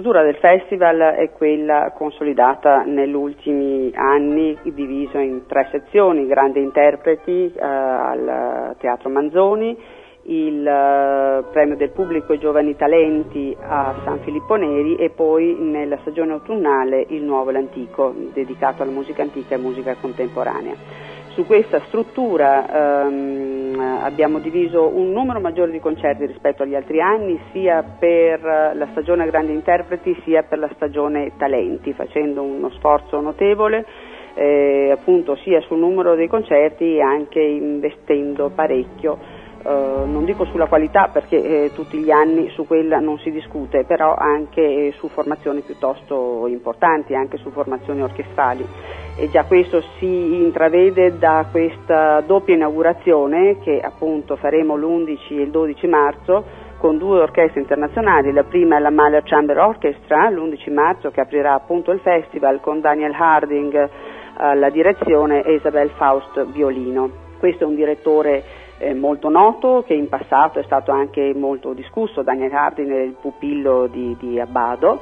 struttura del festival è quella consolidata negli ultimi anni, diviso in 3 sezioni: grandi interpreti al Teatro Manzoni, il premio del pubblico e giovani talenti a San Filippo Neri, e poi nella stagione autunnale il nuovo e l'antico, dedicato alla musica antica e musica contemporanea. Su questa struttura abbiamo diviso un numero maggiore di concerti rispetto agli altri anni, sia per la stagione grandi interpreti sia per la stagione talenti, facendo uno sforzo notevole appunto sia sul numero dei concerti e anche investendo parecchio. Non dico sulla qualità, perché tutti gli anni su quella non si discute, però anche su formazioni piuttosto importanti, anche su formazioni orchestrali, e già questo si intravede da questa doppia inaugurazione che appunto faremo l'11 e il 12 marzo con 2 orchestre internazionali. La prima è la Mahler Chamber Orchestra, l'11 marzo, che aprirà appunto il festival con Daniel Harding alla direzione e Isabel Faust violino. Questo è un direttore molto noto, che in passato è stato anche molto discusso. Daniel Harding è il pupillo di Abbado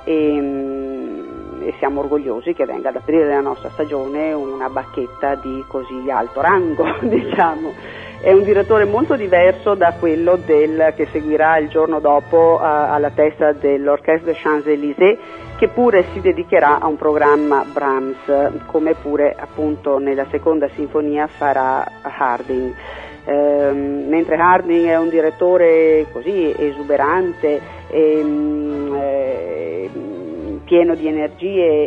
e siamo orgogliosi che venga ad aprire la nostra stagione una bacchetta di così alto rango, diciamo. È un direttore molto diverso da quello che seguirà il giorno dopo alla testa dell'Orchestre des Champs-Élysées, che pure si dedicherà a un programma Brahms, come pure appunto nella seconda sinfonia farà Harding. Mentre Harding è un direttore così esuberante, pieno di energie,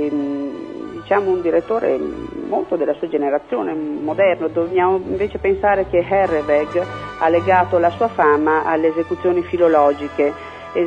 diciamo un direttore molto della sua generazione, moderno. Dobbiamo invece pensare che Herreweg ha legato la sua fama alle esecuzioni filologiche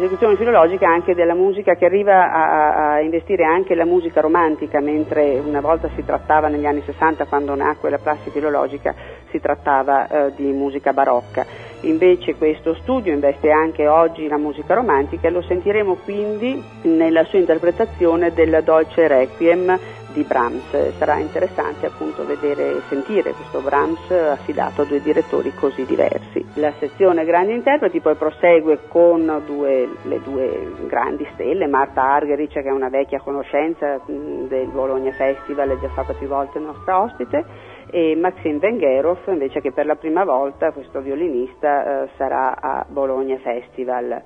anche della musica, che arriva a investire anche la musica romantica, mentre una volta si trattava, negli anni 60, quando nacque la prassi filologica, si trattava di musica barocca. Invece questo studio investe anche oggi la musica romantica, e lo sentiremo quindi nella sua interpretazione del Dolce Requiem di Brahms. Sarà interessante appunto vedere e sentire questo Brahms affidato a 2 direttori così diversi. La sezione grandi interpreti poi prosegue con le due grandi stelle: Marta Argerich, che è una vecchia conoscenza del Bologna Festival, è già stata più volte nostra ospite, e Maxim Vengerov, invece, che per la prima volta, questo violinista, sarà a Bologna Festival.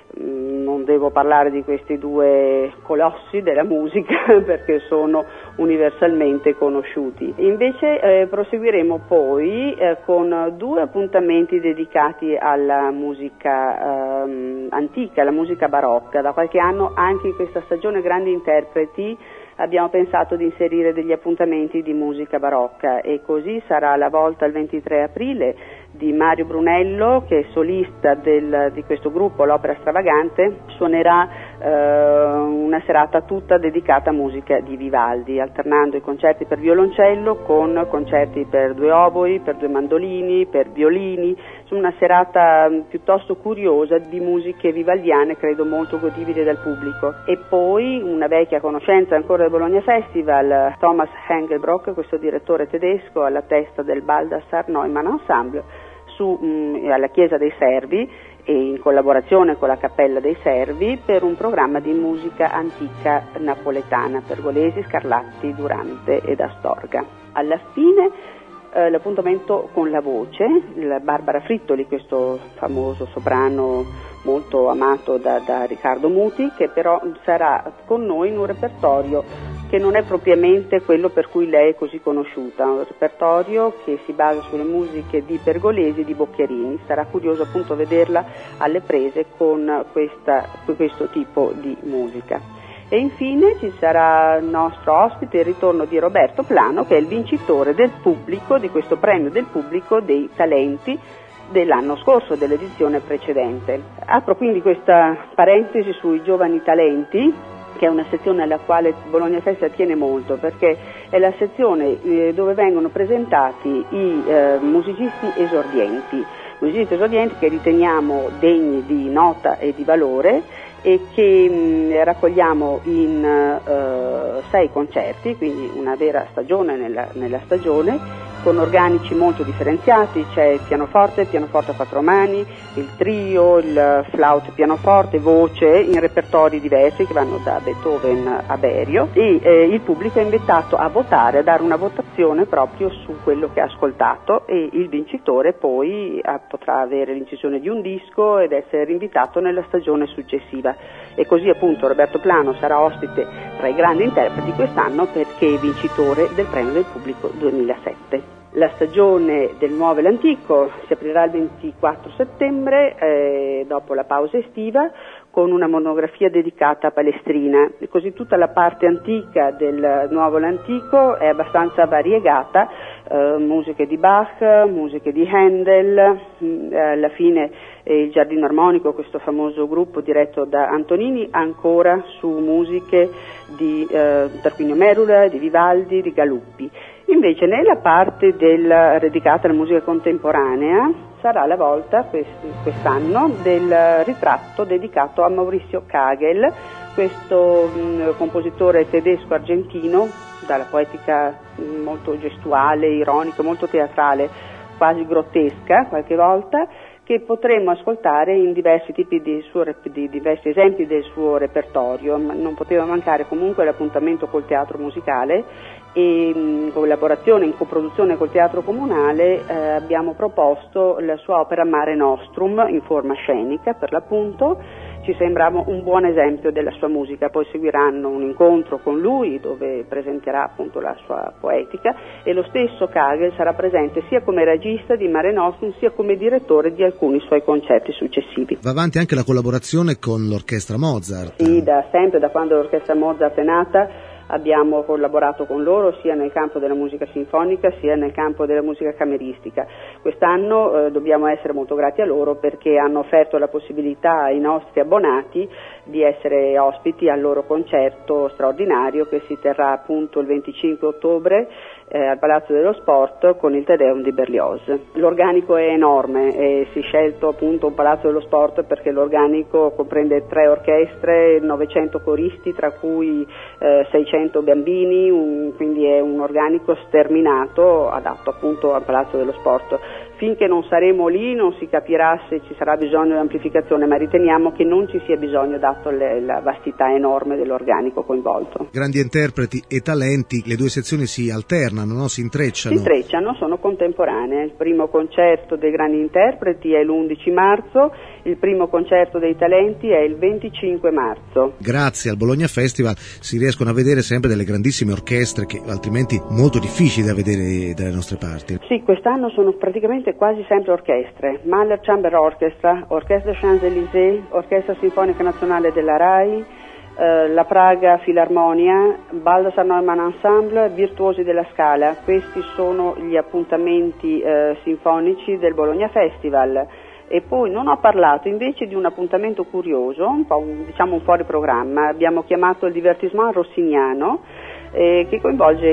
Non devo parlare di questi 2 colossi della musica perché sono universalmente conosciuti. Invece proseguiremo poi con 2 appuntamenti dedicati alla musica antica, alla musica barocca. Da qualche anno anche in questa stagione grandi interpreti abbiamo pensato di inserire degli appuntamenti di musica barocca, e così sarà la volta il 23 aprile di Mario Brunello, che è solista di questo gruppo, l'Opera Stravagante. Suonerà una serata tutta dedicata a musica di Vivaldi, alternando i concerti per violoncello con concerti per 2 oboi, per 2 mandolini, per violini. Una serata piuttosto curiosa di musiche vivaldiane, credo molto godibile dal pubblico. E poi una vecchia conoscenza ancora del Bologna Festival, Thomas Hengelbrock, questo direttore tedesco alla testa del Baldassar Neumann Ensemble, alla Chiesa dei Servi, e in collaborazione con la Cappella dei Servi, per un programma di musica antica napoletana: Pergolesi, Scarlatti, Durante ed Astorga. Alla fine l'appuntamento con la voce, la Barbara Frittoli, questo famoso soprano molto amato da Riccardo Muti, che però sarà con noi in un repertorio che non è propriamente quello per cui lei è così conosciuta, un repertorio che si basa sulle musiche di Pergolesi e di Boccherini. Sarà curioso appunto vederla alle prese con questo tipo di musica. E infine ci sarà il nostro ospite, il ritorno di Roberto Plano, che è il vincitore del pubblico, di questo premio del pubblico dei talenti dell'anno scorso, dell'edizione precedente. Apro quindi questa parentesi sui giovani talenti, che è una sezione alla quale Bologna Festival tiene molto, perché è la sezione dove vengono presentati i musicisti esordienti che riteniamo degni di nota e di valore, e che raccogliamo in 6 concerti, quindi una vera stagione nella stagione, con organici molto differenziati. C'è il pianoforte a quattro mani, il trio, il flauto pianoforte, voce, in repertori diversi che vanno da Beethoven a Berio, e il pubblico è invitato a votare, a dare una votazione proprio su quello che ha ascoltato, e il vincitore poi potrà avere l'incisione di un disco ed essere rinvitato nella stagione successiva. E così appunto Roberto Plano sarà ospite tra i grandi interpreti quest'anno, perché è vincitore del Premio del Pubblico 2007. La stagione del nuovo e l'antico si aprirà il 24 settembre, dopo la pausa estiva, con una monografia dedicata a Palestrina. E così tutta la parte antica del nuovo e l'antico è abbastanza variegata, musiche di Bach, musiche di Handel, alla fine il Giardino Armonico, questo famoso gruppo diretto da Antonini, ancora su musiche di Tarquinio Merula, di Vivaldi, di Galuppi. Invece nella parte dedicata alla musica contemporanea sarà la volta quest'anno del ritratto dedicato a Maurizio Kagel, questo compositore tedesco-argentino, dalla poetica molto gestuale, ironica, molto teatrale, quasi grottesca qualche volta, che potremmo ascoltare in diversi tipi di diversi esempi del suo repertorio. Non poteva mancare comunque l'appuntamento col teatro musicale, e in collaborazione, in coproduzione col Teatro Comunale, abbiamo proposto la sua opera Mare Nostrum in forma scenica, per l'appunto. Ci sembrava un buon esempio della sua musica. Poi seguiranno un incontro con lui dove presenterà appunto la sua poetica, e lo stesso Kagel sarà presente sia come regista di Mare Nostrum sia come direttore di alcuni suoi concerti successivi. Va avanti anche la collaborazione con l'orchestra Mozart. Sì, da sempre, da quando l'orchestra Mozart è nata, abbiamo collaborato con loro sia nel campo della musica sinfonica sia nel campo della musica cameristica. Quest'anno dobbiamo essere molto grati a loro, perché hanno offerto la possibilità ai nostri abbonati di essere ospiti al loro concerto straordinario che si terrà appunto il 25 ottobre al Palazzo dello Sport con il Te Deum di Berlioz. L'organico è enorme e si è scelto appunto un Palazzo dello Sport perché l'organico comprende 3 orchestre, 900 coristi, tra cui 600 bambini, quindi è un organico sterminato adatto appunto al Palazzo dello Sport. Finché non saremo lì non si capirà se ci sarà bisogno di amplificazione, ma riteniamo che non ci sia bisogno dato la vastità enorme dell'organico coinvolto. Grandi interpreti e talenti, le due sezioni si alternano, no? Si intrecciano? Si intrecciano, sono contemporanee. Il primo concerto dei grandi interpreti è l'11 marzo, il primo concerto dei talenti è il 25 marzo. Grazie al Bologna Festival si riescono a vedere sempre delle grandissime orchestre che altrimenti molto difficili da vedere dalle nostre parti. Sì, quest'anno sono praticamente quasi sempre orchestre. Mahler Chamber Orchestra, Orchestra Champs-Élysées, Orchestra Sinfonica Nazionale della RAI, la Praga Filarmonia, Baldassar Neumann Ensemble, Virtuosi della Scala. Questi sono gli appuntamenti sinfonici del Bologna Festival. E poi non ho parlato invece di un appuntamento curioso, un po' un fuori programma. Abbiamo chiamato il divertissement rossiniano, che coinvolge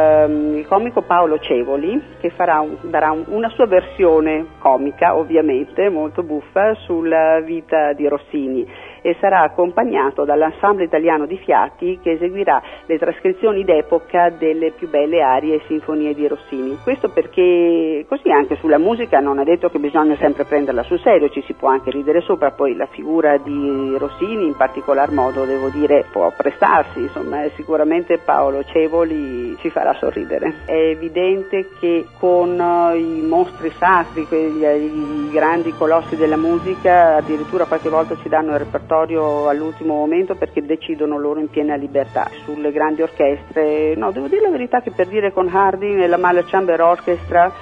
il comico Paolo Cevoli, che darà una sua versione comica, ovviamente molto buffa, sulla vita di Rossini, e sarà accompagnato dall'Ensemble Italiano di Fiati, che eseguirà le trascrizioni d'epoca delle più belle arie e sinfonie di Rossini. Questo perché così anche sulla musica non è detto che bisogna sempre prenderla sul serio, ci si può anche ridere sopra. Poi la figura di Rossini in particolar modo, devo dire, può prestarsi, insomma, sicuramente Paolo Cevoli ci farà sorridere. È evidente che con i mostri sacri, i grandi colossi della musica, addirittura qualche volta ci danno il repertorio all'ultimo momento perché decidono loro in piena libertà. Sulle grandi orchestre, no, devo dire la verità che per dire con Harding e la Mahler Chamber Orchestra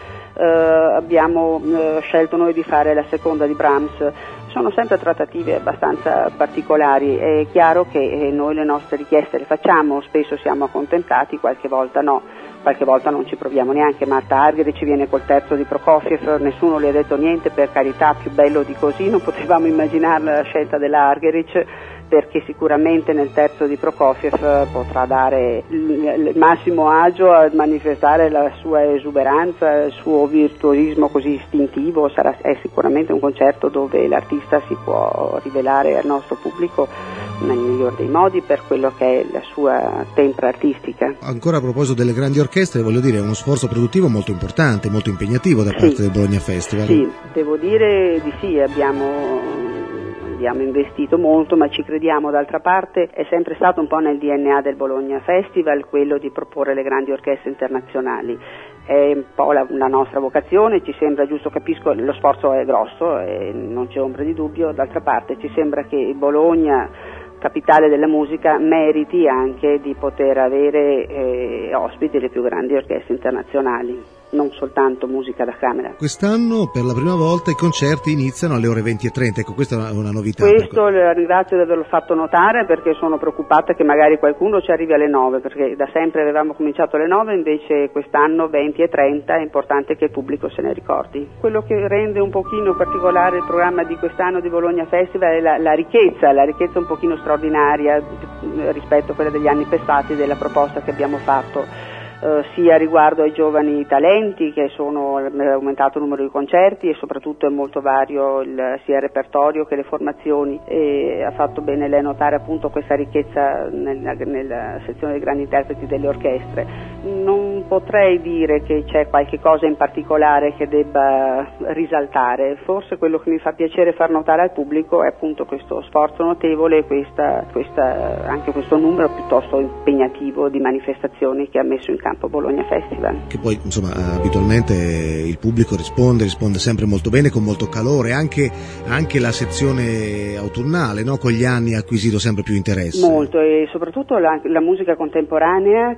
abbiamo scelto noi di fare la seconda di Brahms. Sono sempre trattative abbastanza particolari, è chiaro che noi le nostre richieste le facciamo, spesso siamo accontentati, qualche volta no, qualche volta non ci proviamo neanche. Marta Argerich viene col terzo di Prokofiev, nessuno le ha detto niente, per carità, più bello di così, non potevamo immaginare la scelta della Argerich, perché sicuramente nel terzo di Prokofiev potrà dare il massimo agio a manifestare la sua esuberanza, il suo virtuosismo così istintivo. È sicuramente un concerto dove l'artista si può rivelare al nostro pubblico nel miglior dei modi per quello che è la sua tempra artistica. Ancora a proposito delle grandi orchestre, voglio dire, è uno sforzo produttivo molto importante, molto impegnativo da parte del Bologna Festival. Sì, devo dire di sì, abbiamo investito molto, ma ci crediamo. D'altra parte è sempre stato un po' nel DNA del Bologna Festival quello di proporre le grandi orchestre internazionali. È un po' la nostra vocazione, ci sembra giusto, capisco, lo sforzo è grosso e non c'è ombra di dubbio. D'altra parte ci sembra che Bologna, capitale della musica, meriti anche di poter avere ospiti le più grandi orchestre internazionali, non soltanto musica da camera. Quest'anno per la prima volta i concerti iniziano alle ore 20:30, ecco, questa è una novità. Questo la ringrazio di averlo fatto notare, perché sono preoccupata che magari qualcuno ci arrivi alle 9, perché da sempre avevamo cominciato alle 9, invece quest'anno 20:30, è importante che il pubblico se ne ricordi. Quello che rende un pochino particolare il programma di quest'anno di Bologna Festival è la ricchezza un pochino straordinaria rispetto a quella degli anni passati, della proposta che abbiamo fatto. Sia riguardo ai giovani talenti, che è aumentato il numero di concerti, e soprattutto è molto vario sia il repertorio che le formazioni, e ha fatto bene lei notare appunto questa ricchezza nella sezione dei grandi interpreti delle orchestre. Non potrei dire che c'è qualche cosa in particolare che debba risaltare, forse quello che mi fa piacere far notare al pubblico è appunto questo sforzo notevole e anche questo numero piuttosto impegnativo di manifestazioni che ha messo in campo Bologna Festival. Che poi insomma abitualmente il pubblico risponde sempre molto bene, con molto calore, anche la sezione autunnale, no? Con gli anni ha acquisito sempre più interesse. Molto, e soprattutto la musica contemporanea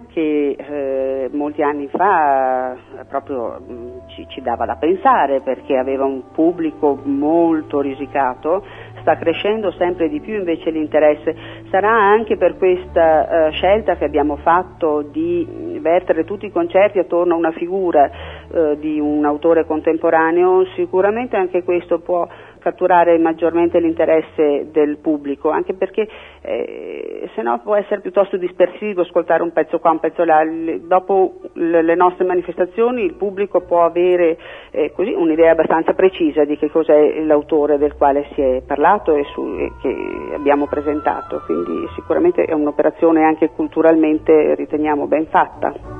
che molti anni fa proprio ci dava da pensare, perché aveva un pubblico molto risicato. Sta crescendo sempre di più invece l'interesse. Sarà anche per questa scelta che abbiamo fatto di vertere tutti i concerti attorno a una figura di un autore contemporaneo. Sicuramente anche questo può catturare maggiormente l'interesse del pubblico, anche perché se no può essere piuttosto dispersivo ascoltare un pezzo qua, un pezzo là. Dopo le nostre manifestazioni il pubblico può avere così un'idea abbastanza precisa di che cos'è l'autore del quale si è parlato e che abbiamo presentato, quindi sicuramente è un'operazione anche culturalmente riteniamo ben fatta.